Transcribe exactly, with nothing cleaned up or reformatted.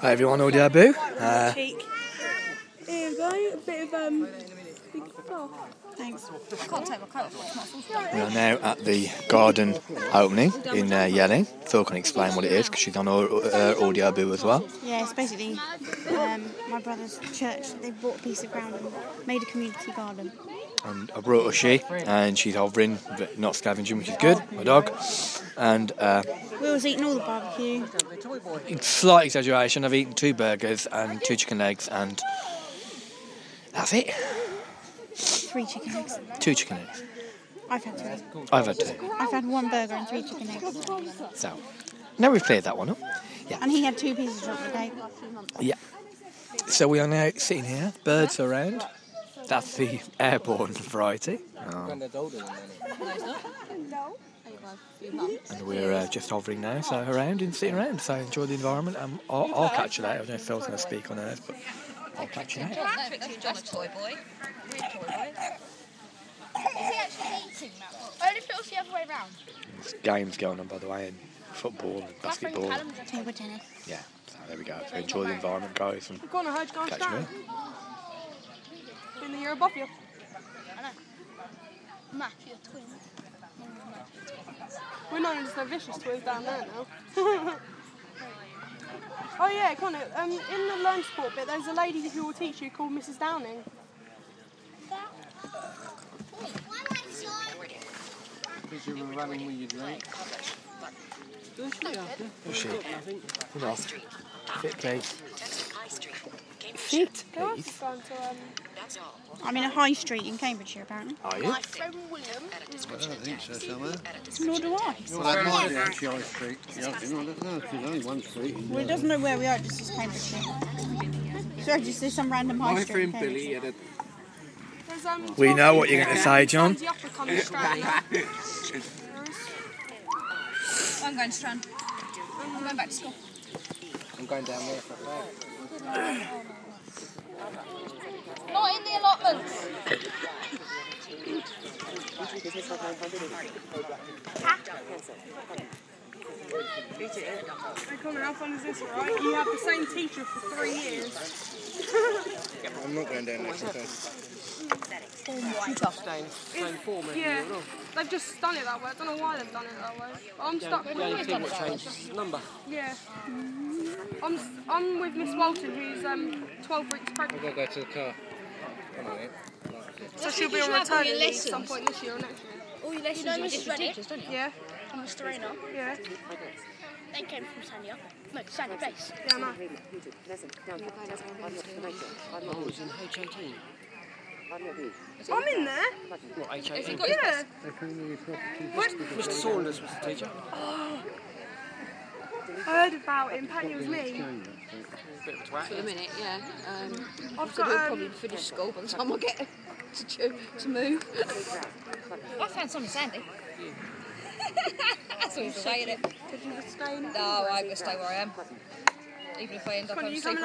Hi everyone, Audio Boo. Uh, Cheek. Here we go, a bit of um. Big oh, thanks. I can't take my coat off. we are now at the garden opening in uh, Yelling. Phil can explain what it is because she's on uh, Audio Boo as well. Yeah, it's basically um, my brother's church. They bought a piece of ground and made a community garden. And I brought a she, and she's hovering, but not scavenging, which is good. My dog. And uh, We was eating all the barbecue. slight exaggeration. I've eaten two burgers and two chicken legs, and that's it. Three chicken eggs. Two chicken eggs. I've had three. I've had two. I've had one burger and three chicken eggs. So now we've cleared that one up. Yeah. And he had two pieces of chocolate cake. Yeah. So we are now sitting here, birds around. That's the airborne variety. Oh. And we're uh, just hovering now, so around and sitting around. So enjoy the environment. Um, I'll, I'll catch you later. I don't know if Phil's going to speak on earth, but I'll catch you later. John a toy boy. Real toy boy. Is he actually eating that? Only if it was the other way round. There's games going on, by the way, and football and basketball. Table tennis. Yeah, so there we go. So enjoy the environment, guys, and Go on, I heard you guys catch you down. later. In the year above you. I know. Matt, you're a twin. We're known as the vicious twins down there now. Oh yeah, Connor, um, in the learn sport bit, there's a lady who will teach you called Missus Downing. Because you were running with your leg. Who's she? Enough. Fit, please. Fit? Who else is going to, um... I'm in a high street in Cambridgeshire, apparently. Are you? Friend William. I don't think so, somewhere. Nor do I. Well, that might be actually High Street. Yeah, I don't know, there's only one street. Well, it doesn't know where we are, it just says Cambridgeshire. So just there's some random high My street in friend Billy Cambridgeshire. had a There's, um, We know what you're going to say, John. The upper coming straight. I'm going to Strand. I'm going back to school. I'm going down there for a flag. Not in the allotments. Hey Connor, how fun is this, right? You have the same teacher for three years. I'm not going down there for a Yeah, they've just done it that way. I don't know why they've done it that way. I'm stuck with... The only thing what changes is the number. Yeah. I'm, I'm with Miss Walton, who's um, twelve weeks I've pregnant. got to go to the car. Come on, So she'll be on maternity leave at some point this year or next year. All your lessons, you know Missus Teachers, don't you? Yeah, And Mister Rayner. yeah. They came from Sanya. No, Sanya Base. Yeah, no. I was in H eighteen. I'm in there. What, H eighteen? Yeah. Mister Saunders was the teacher. I heard about him. Apparently it was me. Bit of a twat. For the minute, yeah. Um, I've so got, we'll um, probably finish school by the time I get to to, to move. I found something sandy. That's always the way, isn't it? Did you just stay in? No, I'm going to stay where I am. Even if I end up Come on, on you sleep.